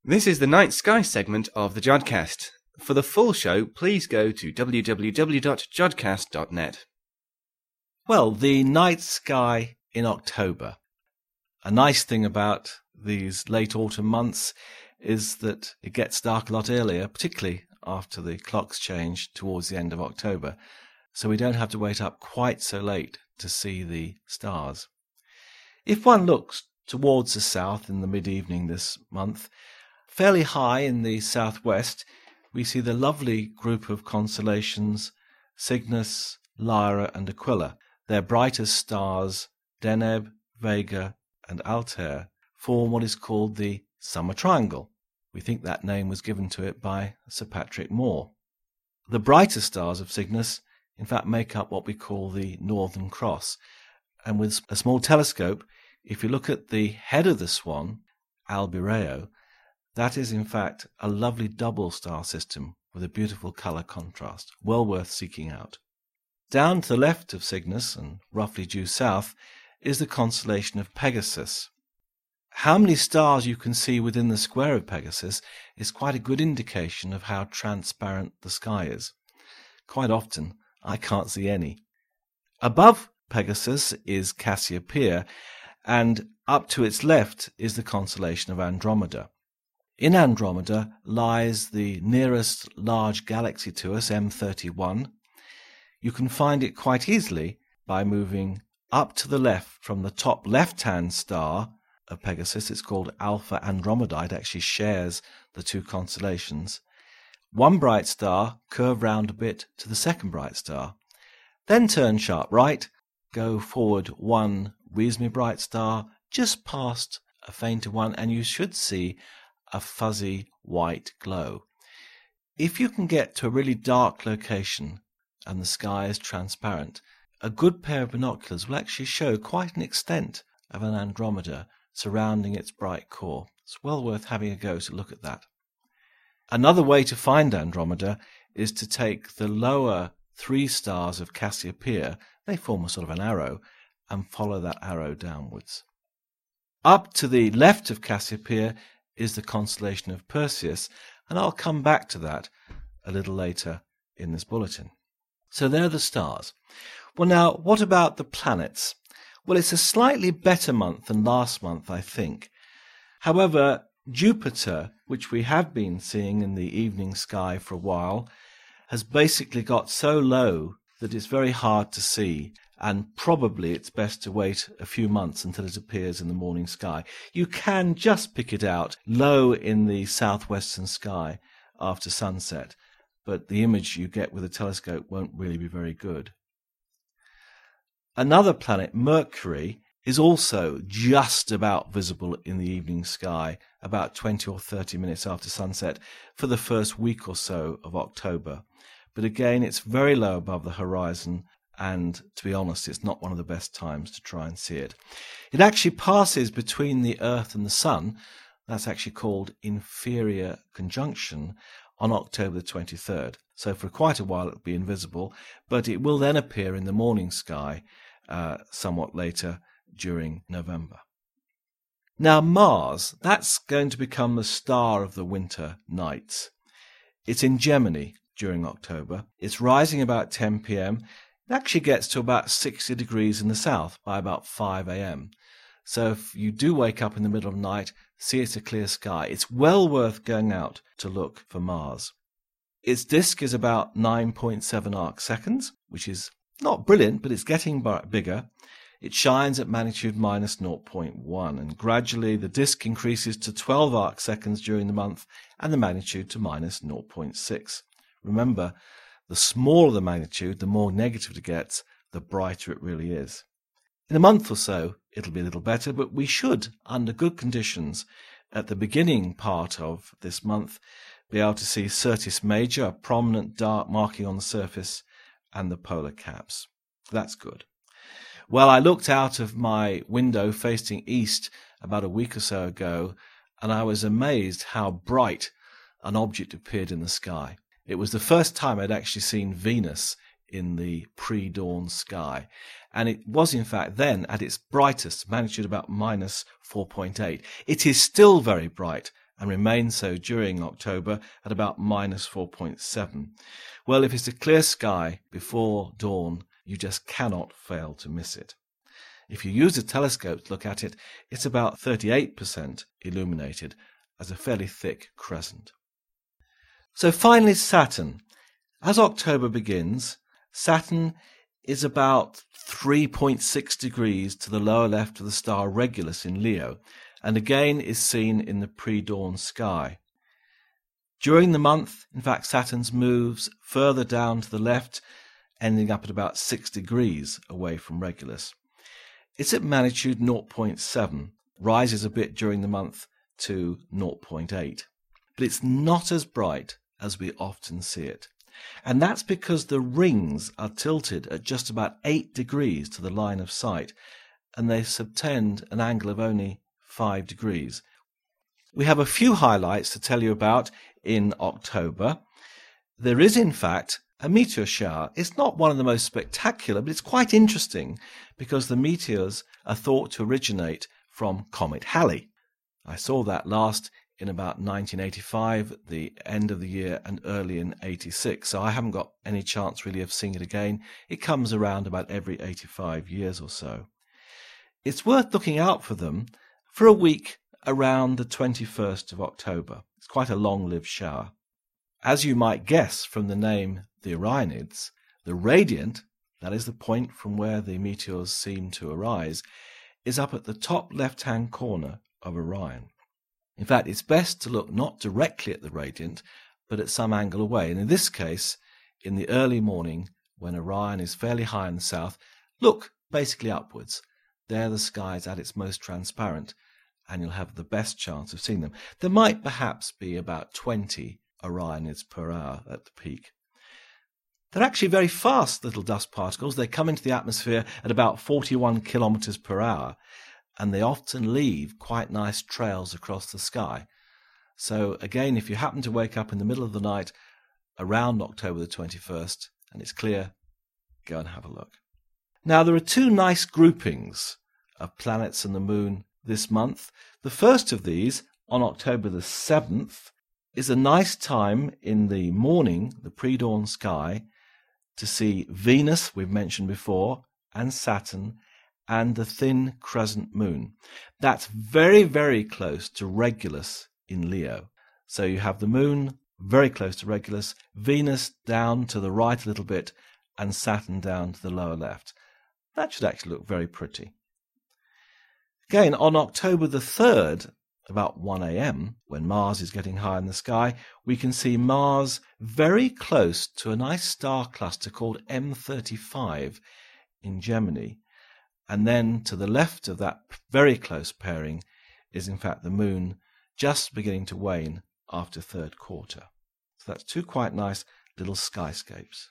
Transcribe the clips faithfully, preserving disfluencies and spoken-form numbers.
This is the Night Sky segment of the Jodcast. For the full show, please go to w w w dot jodcast dot net. Well, the night sky in October. A nice thing about these late autumn months is that it gets dark a lot earlier, particularly after the clocks change towards the end of October, so we don't have to wait up quite so late to see the stars. If one looks towards the south in the mid-evening this month, fairly high in the southwest, we see the lovely group of constellations Cygnus, Lyra and Aquila. Their brightest stars, Deneb, Vega and Altair, form what is called the Summer Triangle. We think that name was given to it by Sir Patrick Moore. The brightest stars of Cygnus, in fact, make up what we call the Northern Cross. And with a small telescope, if you look at the head of the swan, Albireo, that is in fact a lovely double star system with a beautiful colour contrast, well worth seeking out. Down to the left of Cygnus, and roughly due south, is the constellation of Pegasus. How many stars you can see within the square of Pegasus is quite a good indication of how transparent the sky is. Quite often, I can't see any. Above Pegasus is Cassiopeia, and up to its left is the constellation of Andromeda. In Andromeda lies the nearest large galaxy to us, M thirty-one. You can find it quite easily by moving up to the left from the top left-hand star of Pegasus. It's called Alpha Andromedae. It actually shares the two constellations. One bright star, curve round a bit to the second bright star. Then turn sharp right, go forward one reasonably bright star, just past a fainter one, and you should see a fuzzy white glow. If you can get to a really dark location and the sky is transparent, a good pair of binoculars will actually show quite an extent of an Andromeda surrounding its bright core. It's well worth having a go to look at that. Another way to find Andromeda is to take the lower three stars of Cassiopeia, they form a sort of an arrow, and follow that arrow downwards. Up to the left of Cassiopeia is the constellation of Perseus, and I'll come back to that a little later in this bulletin. So there are the stars. Well, now, what about the planets? Well, it's a slightly better month than last month, I think. However, Jupiter, which we have been seeing in the evening sky for a while, has basically got so low that it's very hard to see, and probably it's best to wait a few months until it appears in the morning sky. You can just pick it out low in the southwestern sky after sunset, but the image you get with a telescope won't really be very good. Another planet, Mercury, is also just about visible in the evening sky, about twenty or thirty minutes after sunset for the first week or so of October. But again, it's very low above the horizon, and to be honest, it's not one of the best times to try and see it. It actually passes between the Earth and the Sun. That's actually called inferior conjunction on October the twenty-third. So for quite a while it'll be invisible, but it will then appear in the morning sky uh, somewhat later during November. Now Mars, that's going to become the star of the winter nights. It's in Gemini during October. It's rising about ten p.m. It actually gets to about sixty degrees in the south by about five a.m. So if you do wake up in the middle of the night, see it's a clear sky, it's well worth going out to look for Mars. Its disk is about nine point seven arc seconds, which is not brilliant, but it's getting bigger. It shines at magnitude minus zero point one, and gradually the disk increases to twelve arc seconds during the month and the magnitude to minus zero point six. Remember, the smaller the magnitude, the more negative it gets, the brighter it really is. In a month or so, it'll be a little better, but we should, under good conditions, at the beginning part of this month, be able to see Syrtis Major, a prominent dark marking on the surface, and the polar caps. That's good. Well, I looked out of my window facing east about a week or so ago, and I was amazed how bright an object appeared in the sky. It was the first time I'd actually seen Venus in the pre-dawn sky, and it was in fact then at its brightest, magnitude about minus four point eight. It is still very bright and remains so during October at about minus four point seven. Well, if it's a clear sky before dawn, you just cannot fail to miss it. If you use a telescope to look at it, it's about thirty-eight percent illuminated as a fairly thick crescent. So finally, Saturn. As October begins, Saturn is about three point six degrees to the lower left of the star Regulus in Leo, and again is seen in the pre-dawn sky. During the month, in fact, Saturn moves further down to the left, ending up at about six degrees away from Regulus. It's at magnitude zero point seven, rises a bit during the month to zero point eight, but it's not as bright as we often see it. And that's because the rings are tilted at just about eight degrees to the line of sight, and they subtend an angle of only five degrees. We have a few highlights to tell you about in October. There is, in fact, a meteor shower. It's not one of the most spectacular, but it's quite interesting because the meteors are thought to originate from Comet Halley. I saw that last in about nineteen eighty-five, the end of the year, and early in eighty-six. So I haven't got any chance really of seeing it again. It comes around about every eighty-five years or so. It's worth looking out for them for a week around the twenty-first of October. It's quite a long-lived shower. As you might guess from the name the Orionids, the radiant, that is the point from where the meteors seem to arise, is up at the top left-hand corner of Orion. In fact, it's best to look not directly at the radiant, but at some angle away. And in this case, in the early morning, when Orion is fairly high in the south, look basically upwards. There the sky is at its most transparent, and you'll have the best chance of seeing them. There might perhaps be about twenty Orionids per hour at the peak. They're actually very fast little dust particles. They come into the atmosphere at about forty-one kilometers per hour, and they often leave quite nice trails across the sky. So again, if you happen to wake up in the middle of the night around October the twenty-first and it's clear, go and have a look. Now, there are two nice groupings of planets and the moon this month. The first of these, on October the seventh, is a nice time in the morning, the pre-dawn sky, to see Venus, we've mentioned before, and Saturn, and the thin crescent moon. That's very, very close to Regulus in Leo. So you have the moon very close to Regulus, Venus down to the right a little bit, and Saturn down to the lower left. That should actually look very pretty. Again, on October the third, about one a.m., when Mars is getting high in the sky, we can see Mars very close to a nice star cluster called M thirty-five in Gemini. And then to the left of that very close pairing is in fact the moon just beginning to wane after third quarter. So that's two quite nice little skyscapes.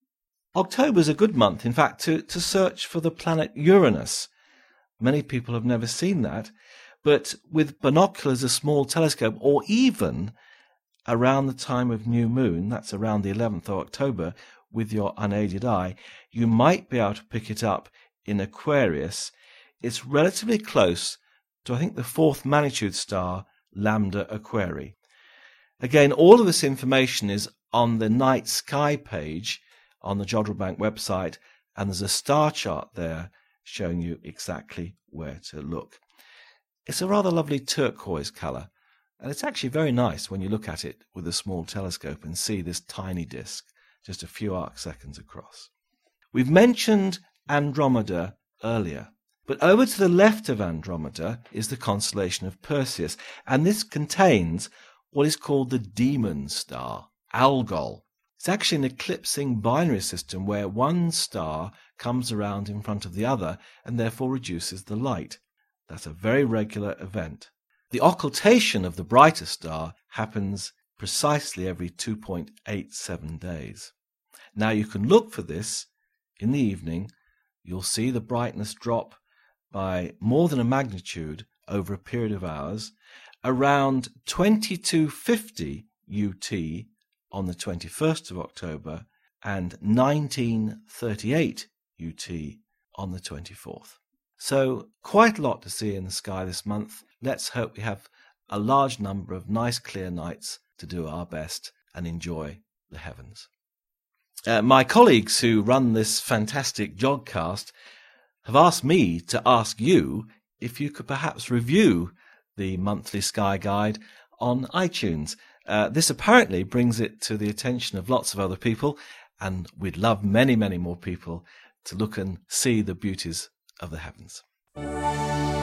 October is a good month, in fact, to, to search for the planet Uranus. Many people have never seen that, but with binoculars, a small telescope, or even around the time of new moon, that's around the eleventh of October, with your unaided eye, you might be able to pick it up in Aquarius. It's relatively close to, I think, the fourth magnitude star, Lambda Aquarii. Again, all of this information is on the night sky page on the Jodrell Bank website, and there's a star chart there showing you exactly where to look. It's a rather lovely turquoise colour, and it's actually very nice when you look at it with a small telescope and see this tiny disk just a few arc seconds across. We've mentioned Andromeda earlier, but over to the left of Andromeda is the constellation of Perseus, and this contains what is called the Demon Star, Algol. It's actually an eclipsing binary system where one star comes around in front of the other and therefore reduces the light. That's a very regular event. The occultation of the brighter star happens precisely every two point eight seven days. Now you can look for this in the evening. You'll see the brightness drop by more than a magnitude over a period of hours, around twenty-two fifty U T on the twenty-first of October and nineteen thirty-eight U T on the twenty-fourth. So quite a lot to see in the sky this month. Let's hope we have a large number of nice clear nights to do our best and enjoy the heavens. Uh, my colleagues who run this fantastic Jodcast have asked me to ask you if you could perhaps review the monthly Sky Guide on iTunes. Uh, this apparently brings it to the attention of lots of other people, and we'd love many, many more people to look and see the beauties of the heavens.